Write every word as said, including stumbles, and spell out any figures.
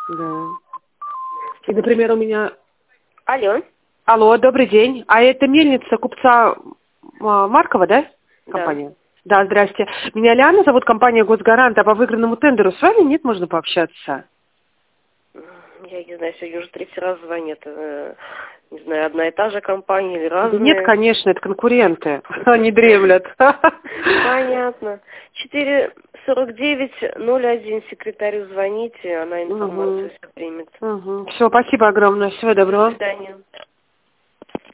Да. И, например, у меня... Алло. Алло, добрый день. А это мельница купца а, Маркова, да? Компания? Да. Да, здрасте. Меня Лиана зовут, компания «Госгарант», а по выигранному тендеру с вами нет, можно пообщаться? Я не знаю, сегодня уже третий раз звонят. э, Не знаю, одна и та же компания или Да разные. нет, конечно, это конкуренты. Они дремлят. Понятно. четыре сорок девять ноль один секретарю звоните, она информацию Угу. все примет. Угу. Все, спасибо огромное. Всего доброго. До свидания.